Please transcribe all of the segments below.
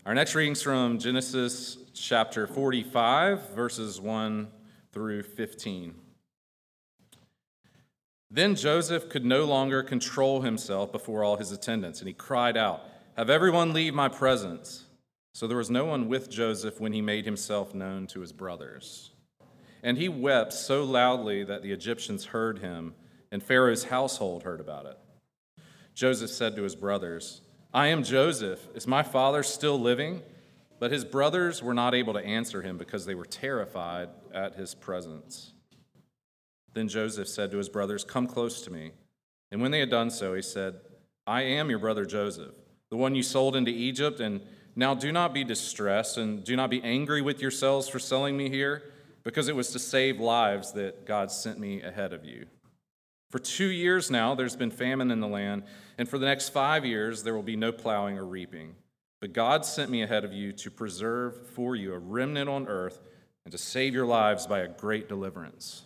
Our next reading's from Genesis chapter 45, verses 1 through 15. Then Joseph could no longer control himself before all his attendants, and he cried out, "Have everyone leave my presence." So there was no one with Joseph when he made himself known to his brothers. And he wept so loudly that the Egyptians heard him, and Pharaoh's household heard about it. Joseph said to his brothers, "I am Joseph. Is my father still living?" But his brothers were not able to answer him because they were terrified at his presence. Then Joseph said to his brothers, "Come close to me." And when they had done so, he said, "I am your brother Joseph, the one you sold into Egypt, and now do not be distressed and do not be angry with yourselves for selling me here, because it was to save lives that God sent me ahead of you. For 2 years now there's been famine in the land, and for the next 5 years there will be no plowing or reaping. But God sent me ahead of you to preserve for you a remnant on earth and to save your lives by a great deliverance.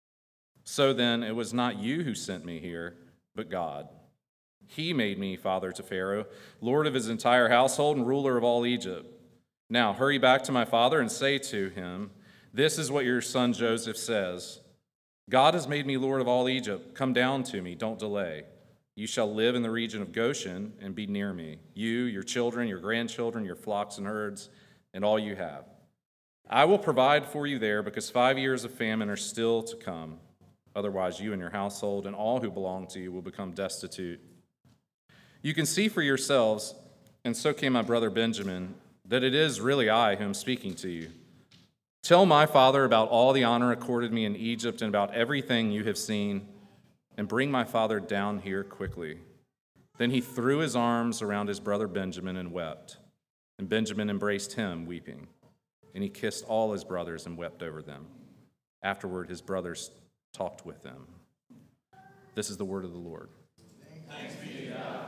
So then it was not you who sent me here, but God. He made me father to Pharaoh, lord of his entire household and ruler of all Egypt. Now hurry back to my father and say to him, 'This is what your son Joseph says. God has made me lord of all Egypt. Come down to me, don't delay. You shall live in the region of Goshen and be near me, you, your children, your grandchildren, your flocks and herds, and all you have. I will provide for you there because 5 years of famine are still to come. Otherwise, you and your household and all who belong to you will become destitute. You can see for yourselves, and so can my brother Benjamin, that it is really I who am speaking to you. Tell my father about all the honor accorded me in Egypt and about everything you have seen, and bring my father down here quickly." Then he threw his arms around his brother Benjamin and wept. And Benjamin embraced him, weeping. And he kissed all his brothers and wept over them. Afterward, his brothers talked with them. This is the word of the Lord. Thanks be to God.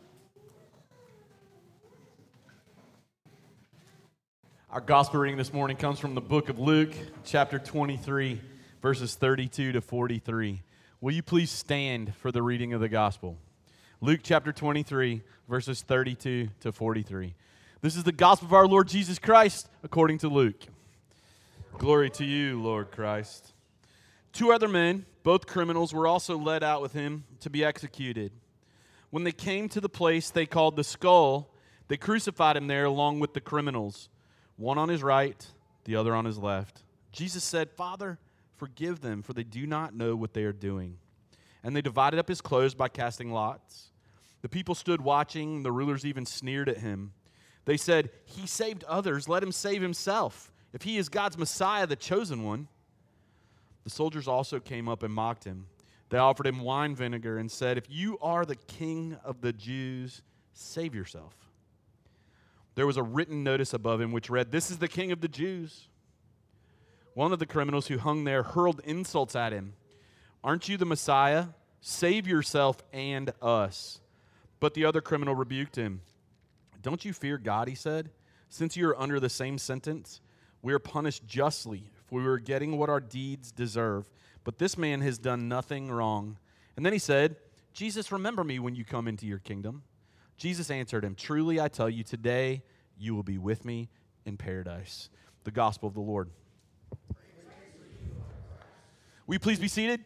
Our gospel reading this morning comes from the book of Luke, chapter 23, verses 32 to 43. Will you please stand for the reading of the gospel? Luke chapter 23, verses 32 to 43. This is the gospel of our Lord Jesus Christ according to Luke. Glory to you, Lord Christ. 2 other men, both criminals, were also led out with him to be executed. When they came to the place they called the Skull, they crucified him there along with the criminals, one on his right, the other on his left. Jesus said, "Father, forgive them, for they do not know what they are doing." And they divided up his clothes by casting lots. The people stood watching, the rulers even sneered at him. They said, "He saved others, let him save himself, if he is God's Messiah, the chosen one." The soldiers also came up and mocked him. They offered him wine vinegar and said, "If you are the king of the Jews, save yourself." There was a written notice above him which read, "This is the King of the Jews." One of the criminals who hung there hurled insults at him. "Aren't you the Messiah? Save yourself and us." But the other criminal rebuked him. "Don't you fear God," he said. "Since you are under the same sentence, we are punished justly, for we are getting what our deeds deserve. But this man has done nothing wrong." And then he said, "Jesus, remember me when you come into your kingdom." Jesus answered him, "Truly I tell you, today you will be with me in paradise." The gospel of the Lord. Will you please be seated?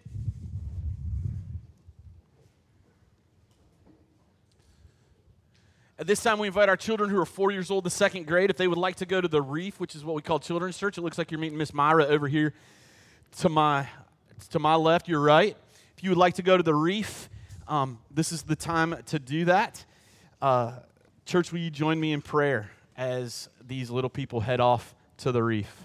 At this time, we invite our children who are 4 years old to second grade, if they would like to go to the Reef, which is what we call Children's Church. It looks like you're meeting Miss Myra over here to my left, your right. If you would like to go to the Reef, this is the time to do that. Church, will you join me in prayer as these little people head off to the Reef?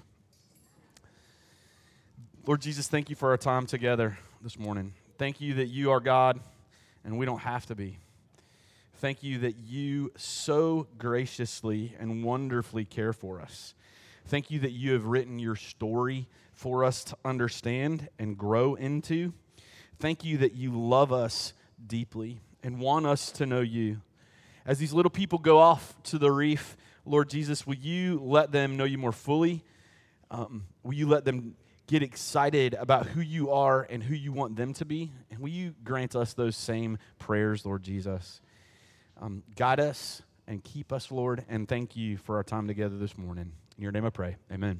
Lord Jesus, thank you for our time together this morning. Thank you that you are God and we don't have to be. Thank you that you so graciously and wonderfully care for us. Thank you that you have written your story for us to understand and grow into. Thank you that you love us deeply and want us to know you. As these little people go off to the Reef, Lord Jesus, will you let them know you more fully? Will you let them get excited about who you are and who you want them to be? And will you grant us those same prayers, Lord Jesus? Guide us and keep us, Lord, and thank you for our time together this morning. In your name I pray, amen.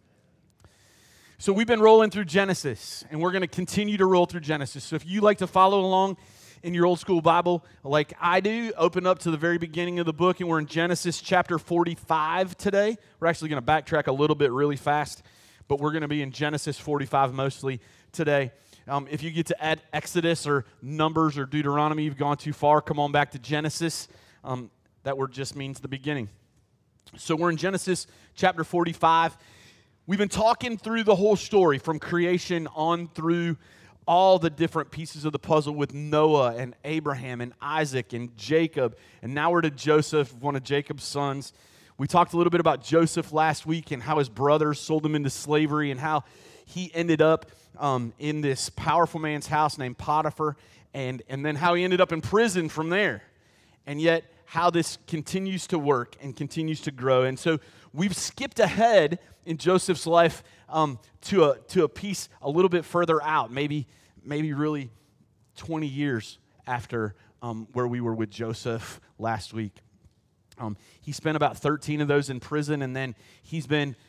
So we've been rolling through Genesis, and we're going to continue to roll through Genesis. So if you like to follow along in your old school Bible like I do, open up to the very beginning of the book, and we're in Genesis chapter 45 today. We're actually going to backtrack a little bit really fast, but we're going to be in Genesis 45 mostly today. If you get to add Exodus or Numbers or Deuteronomy, you've gone too far. Come on back to Genesis. That word just means the beginning. So we're in Genesis chapter 45. We've been talking through the whole story from creation on through all the different pieces of the puzzle with Noah and Abraham and Isaac and Jacob. And now we're to Joseph, one of Jacob's sons. We talked a little bit about Joseph last week and how his brothers sold him into slavery and how he ended up in this powerful man's house named Potiphar, and then how he ended up in prison from there. And yet how this continues to work and continues to grow. And so we've skipped ahead in Joseph's life to a piece a little bit further out, maybe really 20 years after where we were with Joseph last week. He spent about 13 of those in prison, and then he's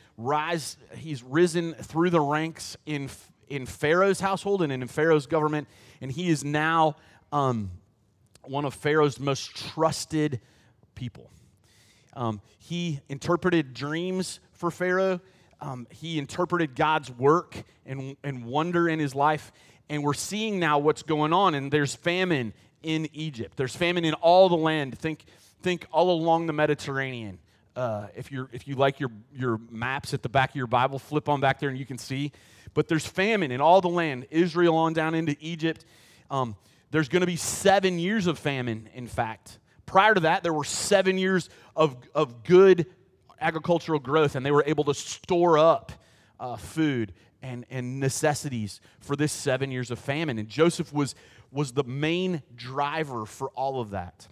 risen through the ranks in Pharaoh's household and in Pharaoh's government, and he is now one of Pharaoh's most trusted people. He interpreted dreams for Pharaoh. He interpreted God's work and wonder in his life. And we're seeing now what's going on. And there's famine in Egypt. There's famine in all the land. Think all along the Mediterranean. If you like your maps at the back of your Bible, flip on back there and you can see. But there's famine in all the land, Israel on down into Egypt. There's going to be 7 years of famine, in fact. Prior to that, there were 7 years of good agricultural growth, and they were able to store up food and necessities for this 7 years of famine. And Joseph was the main driver for all of that.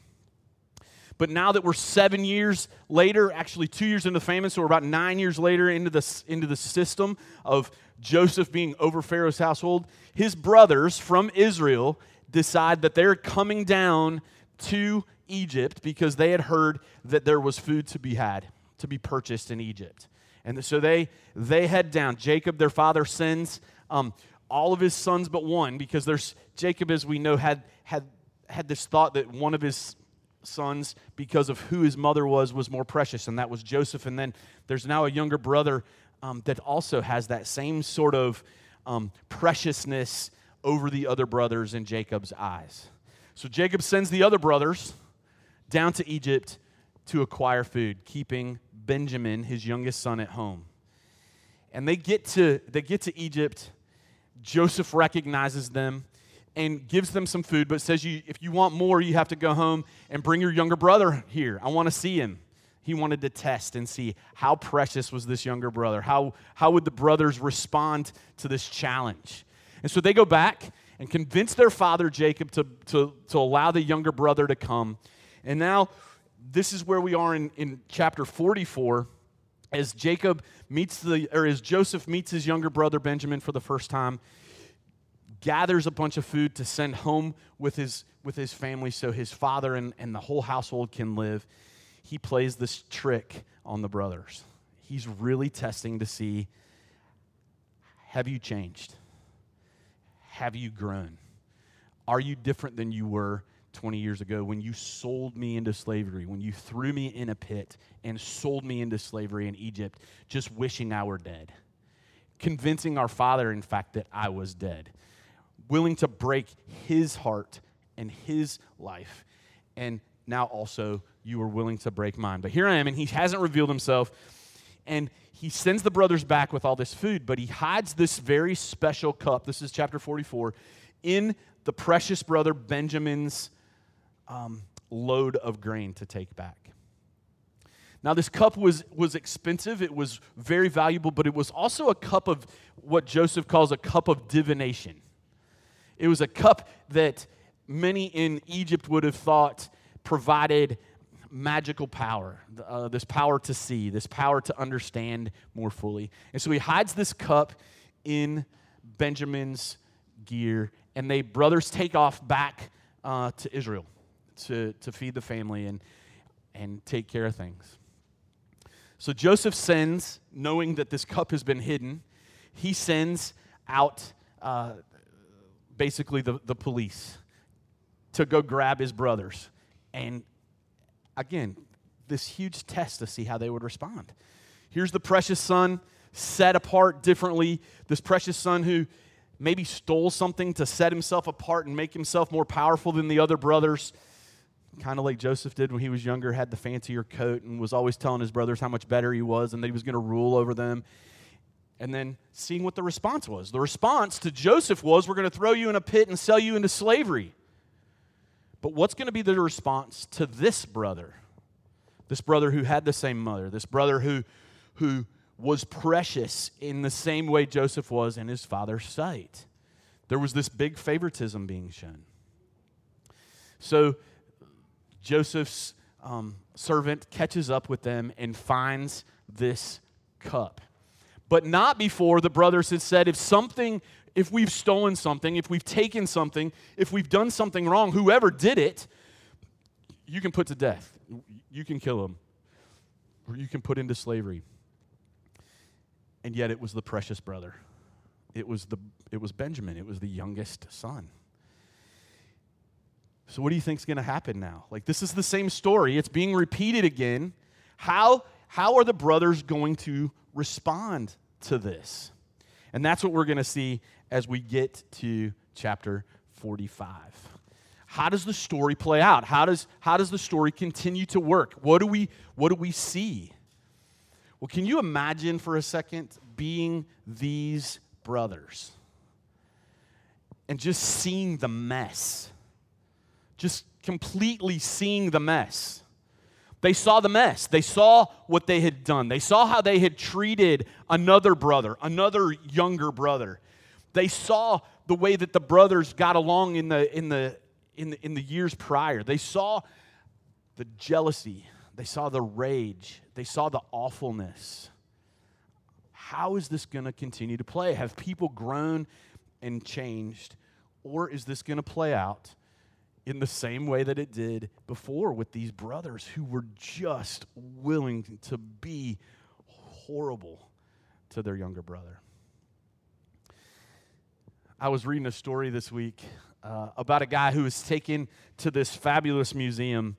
But now that we're 7 years later, actually 2 years into famine, so we're about 9 years later into the system of Joseph being over Pharaoh's household, his brothers from Israel decide that they're coming down to Egypt because they had heard that there was food to be had, to be purchased in Egypt. And so they head down. Jacob, their father, sends all of his sons but one, because Jacob, as we know, had this thought that one of his sons, because of who his mother was more precious, and that was Joseph. And then there's now a younger brother that also has that same sort of preciousness over the other brothers in Jacob's eyes. So Jacob sends the other brothers down to Egypt to acquire food, keeping Benjamin, his youngest son, at home. And they get to Egypt. Joseph recognizes them and gives them some food, but says, if you want more, you have to go home and bring your younger brother here. I want to see him. He wanted to test and see how precious was this younger brother. How would the brothers respond to this challenge? And so they go back and convince their father, Jacob, to allow the younger brother to come. And now this is where we are in chapter 44, as Joseph meets his younger brother Benjamin for the first time, gathers a bunch of food to send home with his family so his father and the whole household can live. He plays this trick on the brothers. He's really testing to see, have you changed? Have you grown? Are you different than you were 20 years ago when you sold me into slavery, when you threw me in a pit and sold me into slavery in Egypt, just wishing I were dead? Convincing our father, in fact, that I was dead. Willing to break his heart and his life. And now also you are willing to break mine. But here I am, and he hasn't revealed himself. And he sends the brothers back with all this food, but he hides this very special cup, this is chapter 44, in the precious brother Benjamin's load of grain to take back. Now, this cup was expensive. It was very valuable, but it was also a cup of what Joseph calls a cup of divination. It was a cup that many in Egypt would have thought provided magical power, this power to see, this power to understand more fully. And so he hides this cup in Benjamin's gear, and brothers take off back to Israel to feed the family. And and take care of things. So Joseph sends, knowing that this cup has been hidden, he sends out basically the police to go grab his brothers. And again, this huge test to see how they would respond. Here's the precious son set apart differently. This precious son who maybe stole something to set himself apart and make himself more powerful than the other brothers. Kind of like Joseph did when he was younger, had the fancier coat and was always telling his brothers how much better he was and that he was going to rule over them. And then seeing what the response was. The response to Joseph was, we're going to throw you in a pit and sell you into slavery. But what's going to be the response to this brother? This brother who had the same mother. This brother who was precious in the same way Joseph was in his father's sight. There was this big favoritism being shown. So Joseph's servant catches up with them and finds this cup. But not before the brothers had said, if we've stolen something, if we've taken something, if we've done something wrong, whoever did it, you can put to death. You can kill him. Or you can put into slavery. And yet it was the precious brother. It was Benjamin. It was the youngest son. So what do you think is going to happen now? Like, this is the same story. It's being repeated again. How are the brothers going to respond to this? And that's what we're going to see as we get to chapter 45. How does the story play out? How does the story continue to work? What do we see? Well, can you imagine for a second being these brothers and just seeing the mess? Just completely seeing the mess. They saw the mess. They saw what they had done. They saw how they had treated another brother, another younger brother. They saw the way that the brothers got along in the years prior. They saw the jealousy. They saw the rage. They saw the awfulness. How is this going to continue to play? Have people grown and changed? Or is this going to play out in the same way that it did before with these brothers who were just willing to be horrible to their younger brother? I was reading a story this week about a guy who was taken to this fabulous museum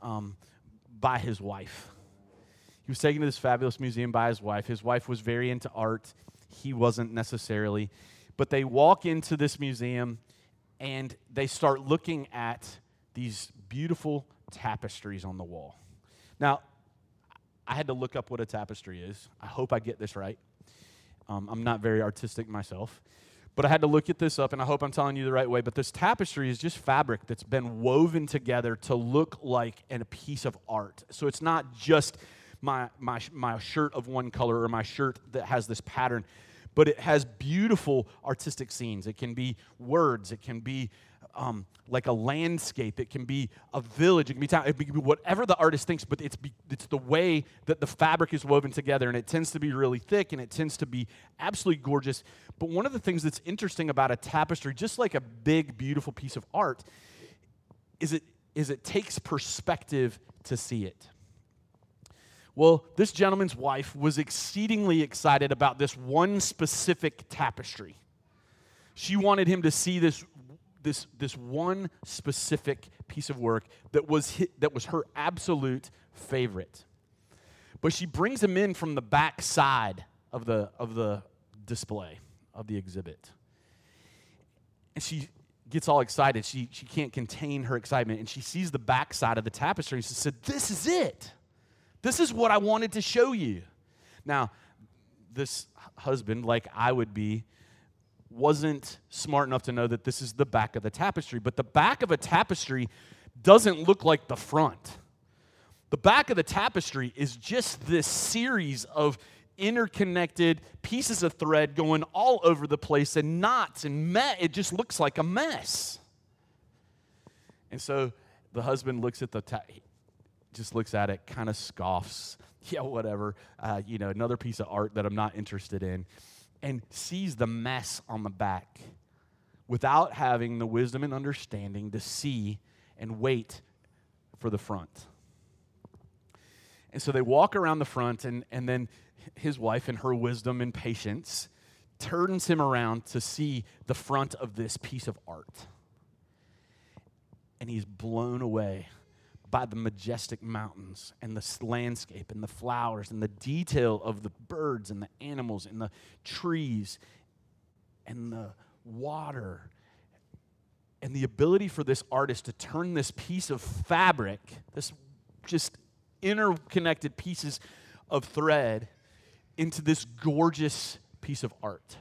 by his wife. He was taken to this fabulous museum by his wife. His wife was very into art. He wasn't necessarily. But they walk into this museum and they start looking at these beautiful tapestries on the wall. Now, I had to look up what a tapestry is. I hope I get this right. I'm not very artistic myself. But I had to look at this up, and I hope I'm telling you the right way. But this tapestry is just fabric that's been woven together to look like a piece of art. So it's not just my shirt of one color or my shirt that has this pattern, but it has beautiful artistic scenes. It can be words. It can be like a landscape. It can be a village. It can be whatever the artist thinks, but it's the way that the fabric is woven together, and it tends to be really thick, and it tends to be absolutely gorgeous. But one of the things that's interesting about a tapestry, just like a big, beautiful piece of art, is it takes perspective to see it. Well, this gentleman's wife was exceedingly excited about this one specific tapestry. She wanted him to see this one specific piece of work that was her absolute favorite. But she brings him in from the back side of the display, of the exhibit. And she gets all excited. She can't contain her excitement, and she sees the back side of the tapestry, and she said, "This is it. This is what I wanted to show you." Now, this husband, like I would be, wasn't smart enough to know that this is the back of the tapestry. But the back of a tapestry doesn't look like the front. The back of the tapestry is just this series of interconnected pieces of thread going all over the place and knots and it just looks like a mess. And so the husband looks at just looks at it, kind of scoffs. Yeah, whatever. Another piece of art that I'm not interested in. And sees the mess on the back without having the wisdom and understanding to see and wait for the front. And so they walk around the front, and then his wife, in her wisdom and patience, turns him around to see the front of this piece of art. And he's blown away by the majestic mountains and the landscape and the flowers and the detail of the birds and the animals and the trees and the water. And the ability for this artist to turn this piece of fabric, this just interconnected pieces of thread, into this gorgeous piece of art.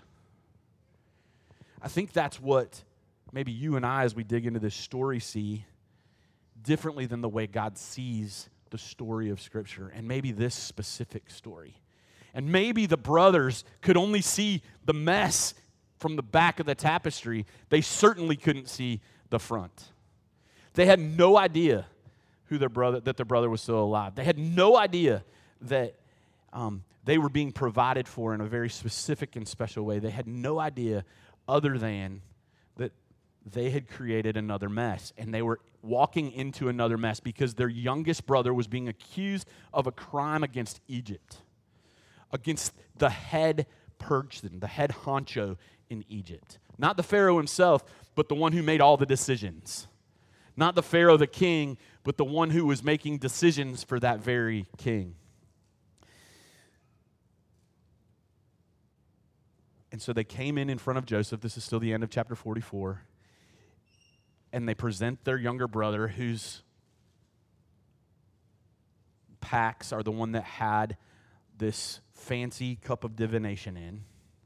I think that's what maybe you and I, as we dig into this story, see differently than the way God sees the story of Scripture, and maybe this specific story. And maybe the brothers could only see the mess from the back of the tapestry. They certainly couldn't see the front. They had no idea that their brother was still alive. They had no idea that they were being provided for in a very specific and special way. They had no idea other than that they had created another mess, and they were walking into another mess because their youngest brother was being accused of a crime against Egypt, against the head person, the head honcho in Egypt. Not the Pharaoh himself, but the one who made all the decisions. Not the Pharaoh, the king, but the one who was making decisions for that very king. And so they came in front of Joseph. This is still the end of chapter 44. And they present their younger brother, whose packs are the one that had this fancy cup of divination in.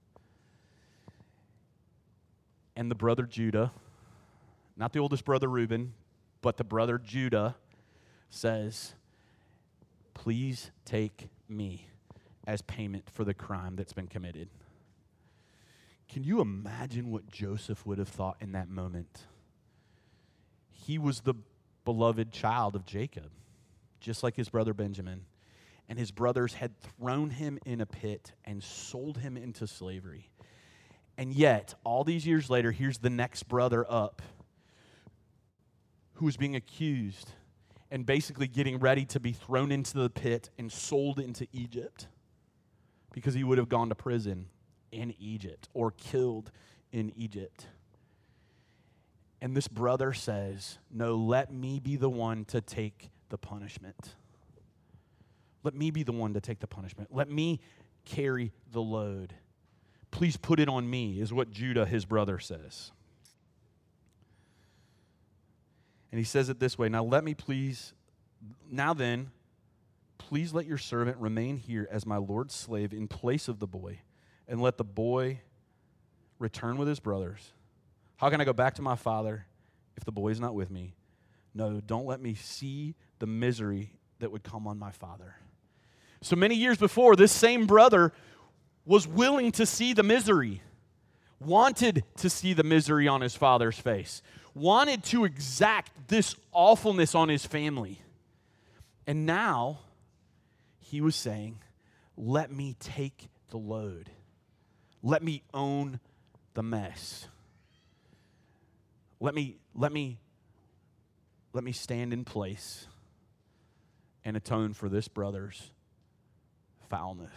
And the brother Judah, not the oldest brother Reuben, but the brother Judah, says, please take me as payment for the crime that's been committed. Can you imagine what Joseph would have thought in that moment? He was the beloved child of Jacob, just like his brother Benjamin. And his brothers had thrown him in a pit and sold him into slavery. And yet, all these years later, here's the next brother up who was being accused and basically getting ready to be thrown into the pit and sold into Egypt because he would have gone to prison in Egypt or killed in Egypt. And this brother says, no, let me be the one to take the punishment. Let me be the one to take the punishment. Let me carry the load. Please put it on me, is what Judah, his brother, says. And he says it this way, now then, please let your servant remain here as my Lord's slave in place of the boy, and let the boy return with his brothers. How can I go back to my father if the boy is not with me? No, don't let me see the misery that would come on my father. So many years before, this same brother was willing to see the misery, wanted to see the misery on his father's face, wanted to exact this awfulness on his family. And now he was saying, let me take the load. Let me own the mess. Let me stand in place and atone for this brother's foulness.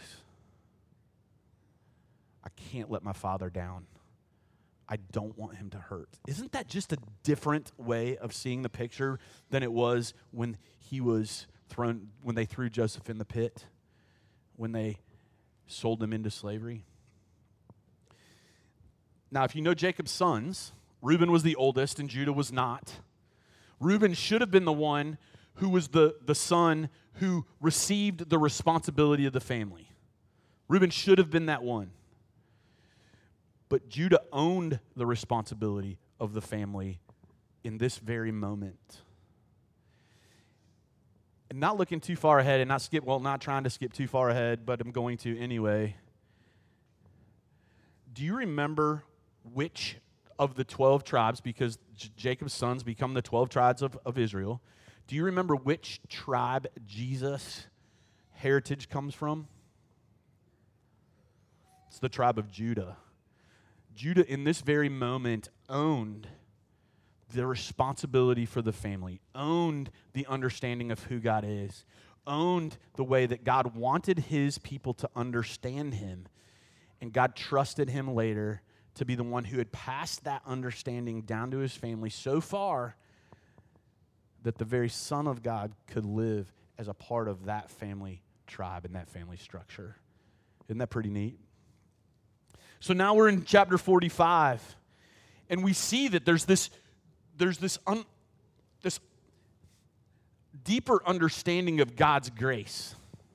I can't let my father down. I don't want him to hurt. Isn't that just a different way of seeing the picture than it was when they threw Joseph in the pit, when they sold him into slavery? Now, if you know Jacob's sons, Reuben was the oldest and Judah was not. Reuben should have been the one who was the son who received the responsibility of the family. Reuben should have been that one. But Judah owned the responsibility of the family in this very moment. And not looking too far ahead and not trying to skip too far ahead, but I'm going to anyway. Do you remember which of the 12 tribes, because Jacob's sons become the 12 tribes of Israel, do you remember which tribe Jesus' heritage comes from? It's the tribe of Judah. Judah, in this very moment, owned the responsibility for the family, owned the understanding of who God is, owned the way that God wanted his people to understand him, and God trusted him later to be the one who had passed that understanding down to his family so far that the very Son of God could live as a part of that family tribe and that family structure. Isn't that pretty neat? So now we're in chapter 45, and we see that there's this deeper understanding of God's grace.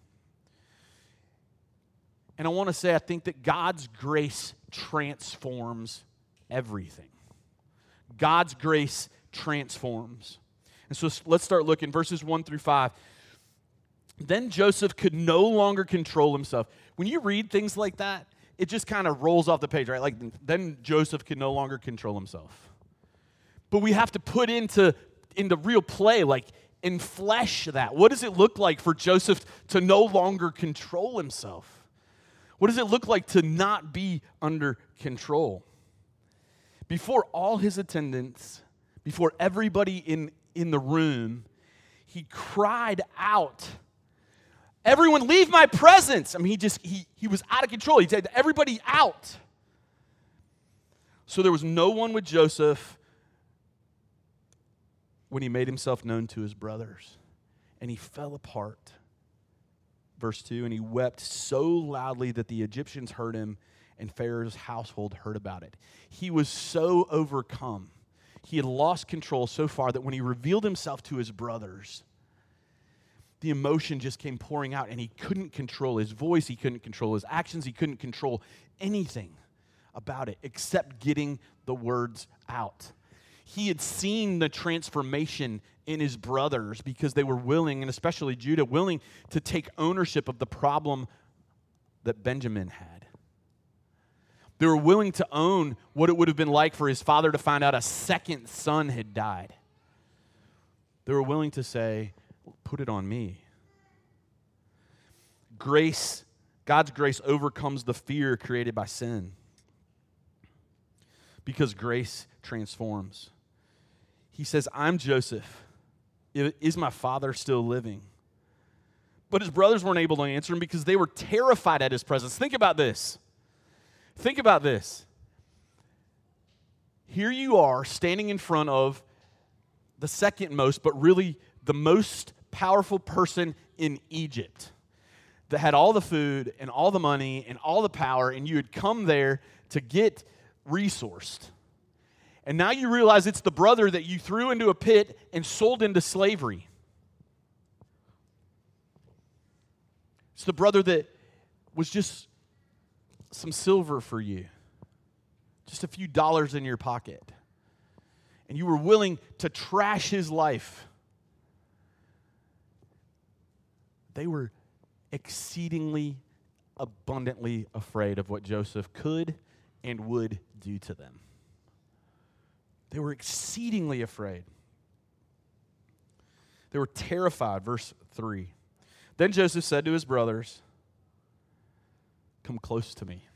And I want to say, I think that God's grace transforms everything. God's grace transforms. And so let's start looking, verses 1 through 5. Then Joseph could no longer control himself. When you read things like that, it just kind of rolls off the page, right? Like, then Joseph could no longer control himself. But we have to put into real play, like, in flesh that. What does it look like for Joseph to no longer control himself? What does it look like to not be under control? Before all his attendants, before everybody in the room, he cried out, "Everyone leave my presence." I mean, he was out of control. He said, "Everybody out." So there was no one with Joseph when he made himself known to his brothers. And he fell apart. Verse 2, and he wept so loudly that the Egyptians heard him, and Pharaoh's household heard about it. He was so overcome. He had lost control so far that when he revealed himself to his brothers, the emotion just came pouring out, and he couldn't control his voice, he couldn't control his actions, he couldn't control anything about it except getting the words out. He had seen the transformation in his brothers because they were willing, and especially Judah, willing to take ownership of the problem that Benjamin had. They were willing to own what it would have been like for his father to find out a second son had died. They were willing to say, "Put it on me." Grace, God's grace overcomes the fear created by sin because grace transforms. He says, "I'm Joseph. Is my father still living?" But his brothers weren't able to answer him because they were terrified at his presence. Think about this. Think about this. Here you are standing in front of the second most, but really the most powerful person in Egypt that had all the food and all the money and all the power, and you had come there to get resourced. And now you realize it's the brother that you threw into a pit and sold into slavery. It's the brother that was just some silver for you, just a few dollars in your pocket. And you were willing to trash his life. They were exceedingly abundantly afraid of what Joseph could and would do to them. They were exceedingly afraid. They were terrified. Verse 3. Then Joseph said to his brothers, "Come close to me."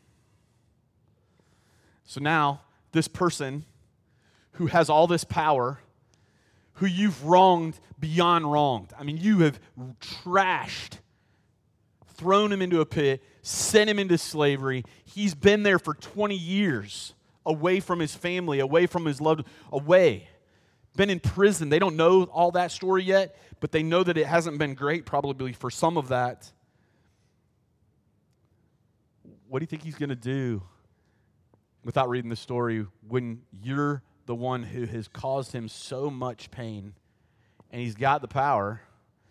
So now, this person who has all this power, who you've wronged beyond wronged. I mean, you have trashed, thrown him into a pit, sent him into slavery. He's been there for 20 years. Away from his family, away from his loved, away. Been in prison. They don't know all that story yet, but they know that it hasn't been great, probably for some of that. What do you think he's going to do, without reading the story, when you're the one who has caused him so much pain and he's got the power?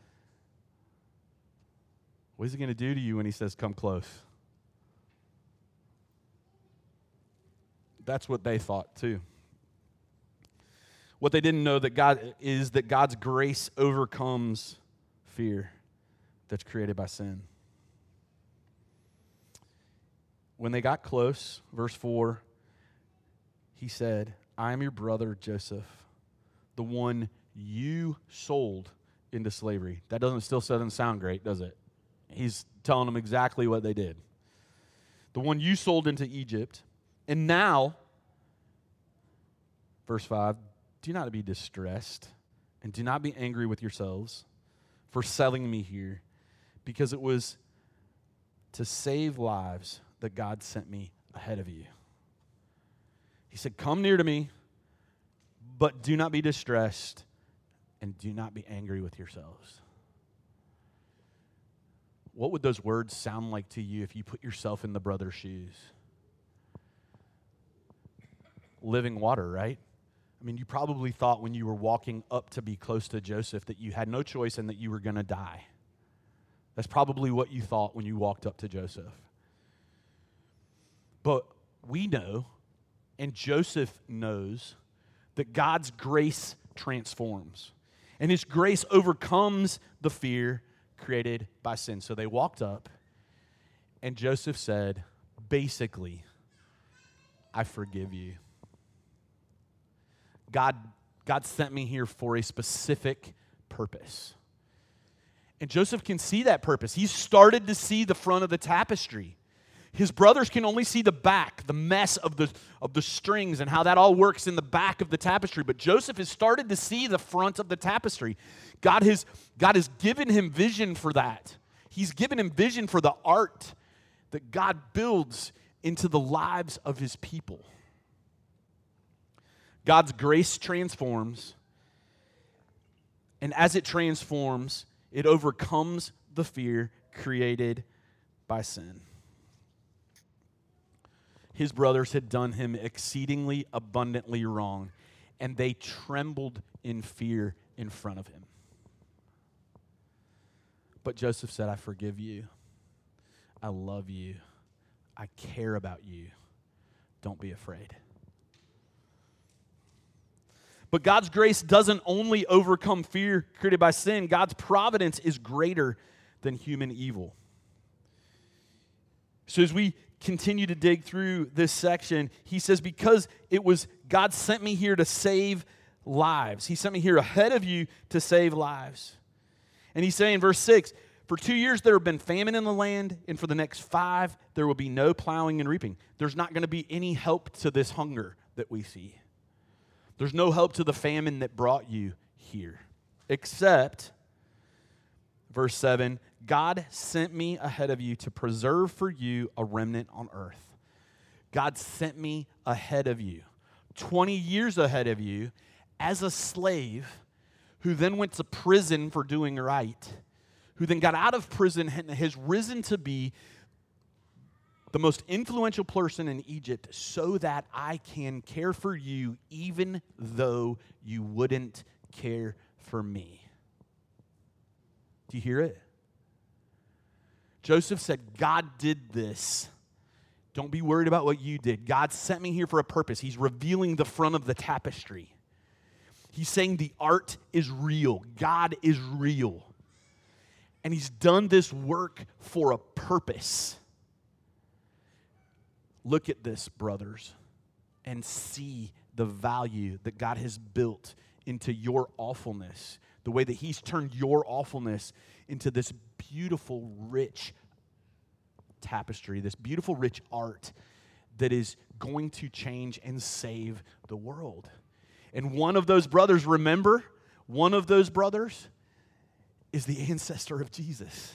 What is he going to do to you when he says, "Come close"? That's what they thought too. What they didn't know that God's grace overcomes fear that's created by sin. When they got close, verse 4, he said, "I am your brother Joseph, the one you sold into slavery." That doesn't sound great, does it? He's telling them exactly what they did. The one you sold into Egypt. And now, verse 5, do not be distressed and do not be angry with yourselves for selling me here, because it was to save lives that God sent me ahead of you. He said, come near to me, but do not be distressed and do not be angry with yourselves. What would those words sound like to you if you put yourself in the brother's shoes? Living water, right? I mean, you probably thought when you were walking up to be close to Joseph that you had no choice and that you were going to die. That's probably what you thought when you walked up to Joseph. But we know, and Joseph knows, that God's grace transforms. And his grace overcomes the fear created by sin. So they walked up, and Joseph said, basically, I forgive you. God sent me here for a specific purpose. And Joseph can see that purpose. He's started to see the front of the tapestry. His brothers can only see the back, the mess of the strings and how that all works in the back of the tapestry. But Joseph has started to see the front of the tapestry. God has given him vision for that. He's given him vision for the art that God builds into the lives of his people. God's grace transforms, and as it transforms, it overcomes the fear created by sin. His brothers had done him exceedingly abundantly wrong, and they trembled in fear in front of him. But Joseph said, I forgive you. I love you. I care about you. Don't be afraid. But God's grace doesn't only overcome fear created by sin. God's providence is greater than human evil. So as we continue to dig through this section, he says, because it was God sent me here to save lives. He sent me here ahead of you to save lives. And he's saying, verse 6, for 2 years there have been famine in the land, and for the next 5 there will be no plowing and reaping. There's not going to be any help to this hunger that we see. There's no help to the famine that brought you here, except, verse 7, God sent me ahead of you to preserve for you a remnant on earth. God sent me ahead of you, 20 years ahead of you, as a slave who then went to prison for doing right, who then got out of prison and has risen to be the most influential person in Egypt, so that I can care for you even though you wouldn't care for me. Do you hear it? Joseph said, God did this. Don't be worried about what you did. God sent me here for a purpose. He's revealing the front of the tapestry. He's saying the art is real. God is real. And he's done this work for a purpose. Look at this, brothers, and see the value that God has built into your awfulness, the way that he's turned your awfulness into this beautiful, rich tapestry, this beautiful, rich art that is going to change and save the world. And one of those brothers, remember, one of those brothers is the ancestor of Jesus.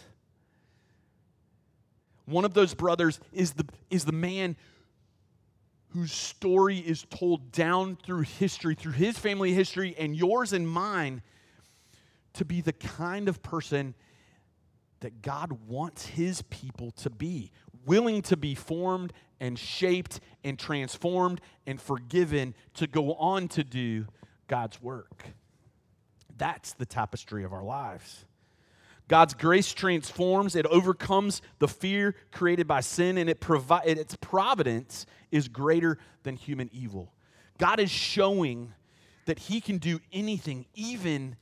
One of those brothers is the man whose story is told down through history, through his family history and yours and mine, to be the kind of person that God wants his people to be, willing to be formed and shaped and transformed and forgiven to go on to do God's work. That's the tapestry of our lives. God's grace transforms, it overcomes the fear created by sin, and its providence is greater than human evil. God is showing that he can do anything, even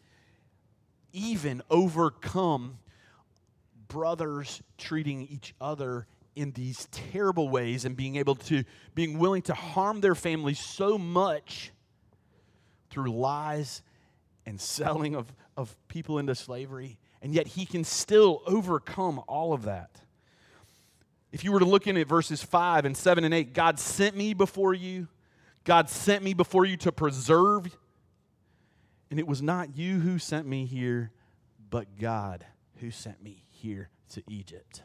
overcome brothers treating each other in these terrible ways and being willing to harm their families so much through lies and selling of people into slavery. And yet he can still overcome all of that. If you were to look in at verses 5 and 7 and 8, God sent me before you. God sent me before you to preserve. And it was not you who sent me here, but God who sent me here to Egypt.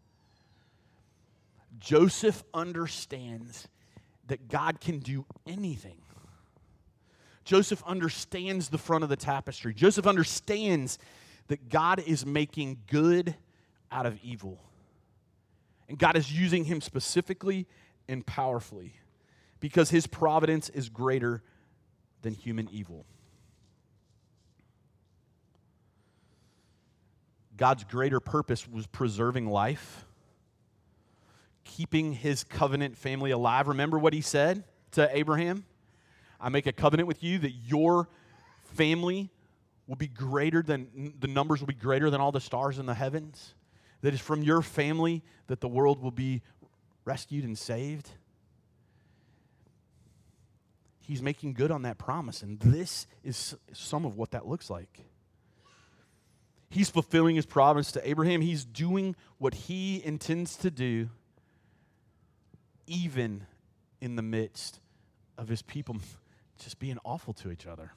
Joseph understands that God can do anything. Joseph understands the front of the tapestry. Joseph understands that God is making good out of evil. And God is using him specifically and powerfully because his providence is greater than human evil. God's greater purpose was preserving life, keeping his covenant family alive. Remember what he said to Abraham? I make a covenant with you that your family will be greater than, the numbers will be greater than all the stars in the heavens. That is from your family that the world will be rescued and saved. He's making good on that promise, and this is some of what that looks like. He's fulfilling his promise to Abraham. He's doing what he intends to do, even in the midst of his people just being awful to each other.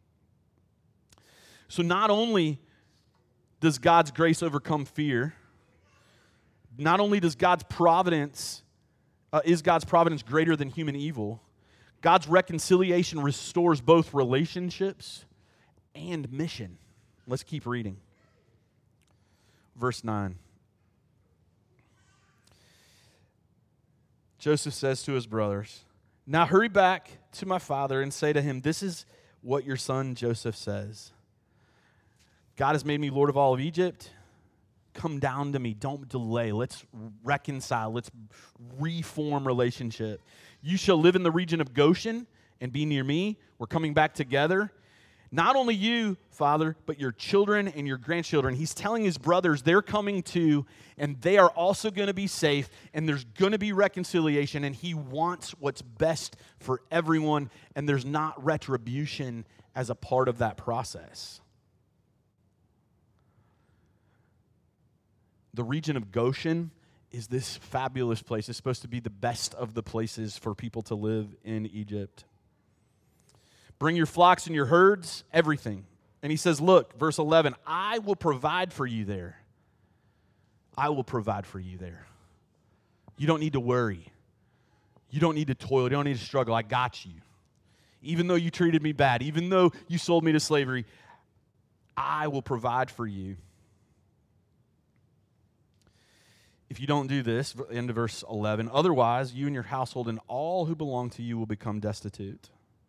So not only does God's grace overcome fear, not only does God's providence, is God's providence greater than human evil, God's reconciliation restores both relationships and mission. Let's keep reading. Verse 9. Joseph says to his brothers, "Now hurry back to my father and say to him, 'This is what your son Joseph says. God has made me Lord of all of Egypt. Come down to me. Don't delay. Let's reconcile. Let's reform relationship. You shall live in the region of Goshen and be near me. We're coming back together. Not only you, Father, but your children and your grandchildren." He's telling his brothers they're coming too, and they are also going to be safe, and there's going to be reconciliation, and he wants what's best for everyone, and there's not retribution as a part of that process. The region of Goshen is this fabulous place. It's supposed to be the best of the places for people to live in Egypt. Bring your flocks and your herds, everything. And he says, look, verse 11, I will provide for you there. I will provide for you there. You don't need to worry. You don't need to toil. You don't need to struggle. I got you. Even though you treated me bad, even though you sold me to slavery, I will provide for you. If you don't do this, end of verse 11, otherwise you and your household and all who belong to you will become destitute.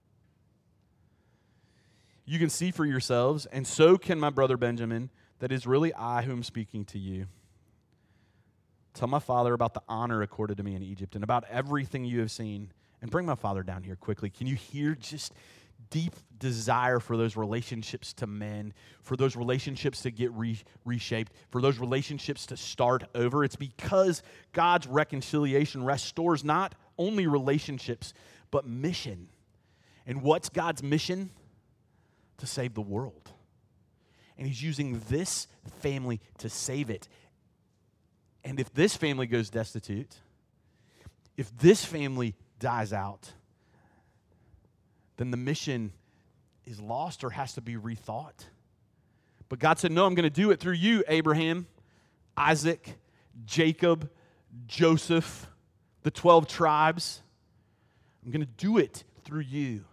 You can see for yourselves, and so can my brother Benjamin, that it is really I who am speaking to you. Tell my father about the honor accorded to me in Egypt and about everything you have seen, and bring my father down here quickly. Can you hear just deep desire for those relationships to mend, for those relationships to get reshaped, for those relationships to start over? It's because God's reconciliation restores not only relationships, but mission. And what's God's mission? To save the world. And he's using this family to save it. And if this family goes destitute, if this family dies out, then the mission is lost or has to be rethought. But God said, no, I'm going to do it through you, Abraham, Isaac, Jacob, Joseph, the 12 tribes. I'm going to do it through you.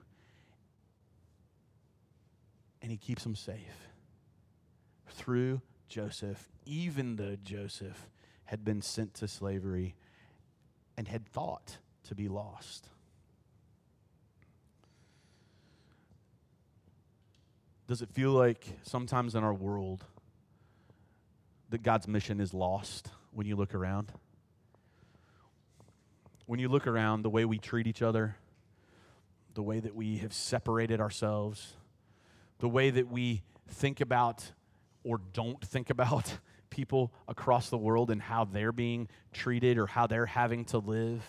And he keeps them safe through Joseph, even though Joseph had been sent to slavery and had thought to be lost. Does it feel like sometimes in our world that God's mission is lost when you look around? When you look around, the way we treat each other, the way that we have separated ourselves, the way that we think about or don't think about people across the world and how they're being treated or how they're having to live.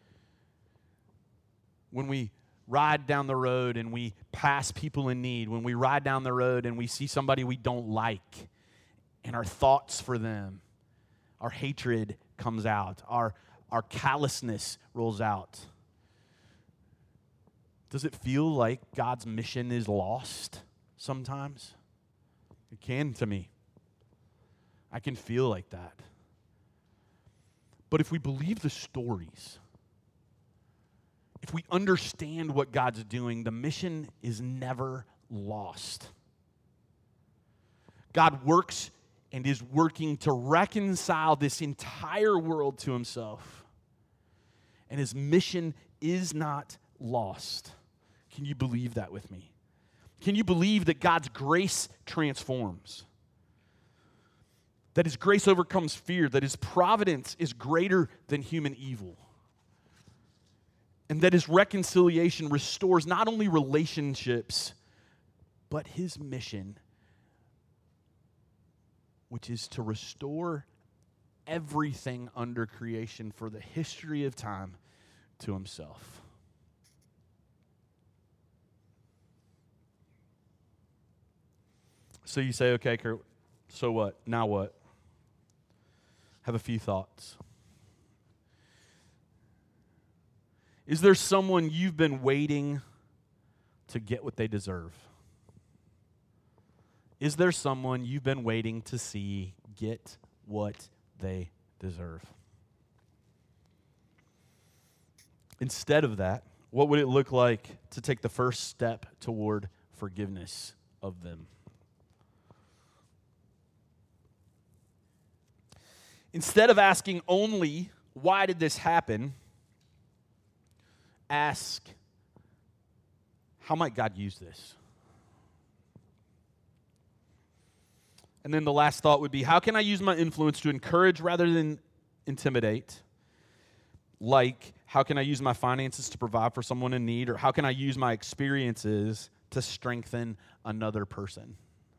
When we ride down the road and we pass people in need, when we ride down the road and we see somebody we don't like, and our thoughts for them, our hatred comes out, our callousness rolls out. Does it feel like God's mission is lost sometimes? It can to me. I can feel like that. But if we believe the stories, if we understand what God's doing, the mission is never lost. God works and is working to reconcile this entire world to himself. And his mission is not lost. Can you believe that with me? Can you believe that God's grace transforms? That his grace overcomes fear, that his providence is greater than human evil, and that his reconciliation restores not only relationships, but his mission, which is to restore everything under creation for the history of time to himself. So you say, okay, Kurt, so what? Now what? Have a few thoughts. Is there someone you've been waiting to get what they deserve? Is there someone you've been waiting to see get what they deserve? Instead of that, what would it look like to take the first step toward forgiveness of them? Instead of asking only, why did this happen? Ask, how might God use this? And then the last thought would be, how can I use my influence to encourage rather than intimidate? Like, how can I use my finances to provide for someone in need? Or how can I use my experiences to strengthen another person?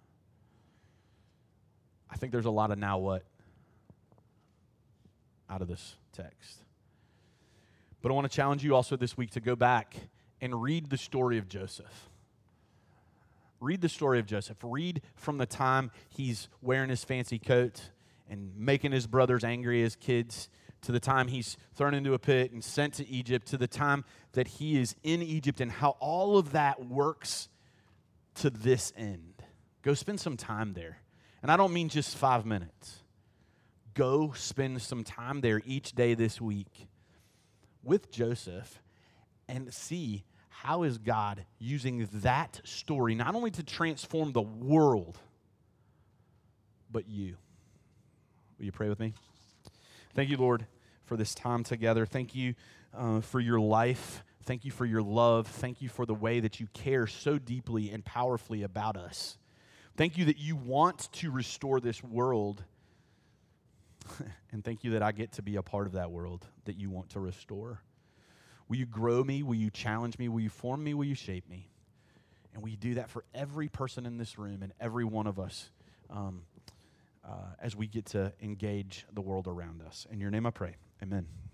I think there's a lot of now what out of this text. But I want to challenge you also this week to go back and read the story of Joseph. Read the story of Joseph. Read from the time he's wearing his fancy coat and making his brothers angry as kids, to the time he's thrown into a pit and sent to Egypt, to the time that he is in Egypt, and how all of that works to this end. Go spend some time there. And I don't mean just 5 minutes. Go spend some time there each day this week with Joseph and see how is God using that story not only to transform the world, but you. Will you pray with me? Thank you, Lord, for this time together. Thank you for your life. Thank you for your love. Thank you for the way that you care so deeply and powerfully about us. Thank you that you want to restore this world. And thank you that I get to be a part of that world that you want to restore. Will you grow me? Will you challenge me? Will you form me? Will you shape me? And will you do that for every person in this room and every one of us as we get to engage the world around us? In your name I pray. Amen.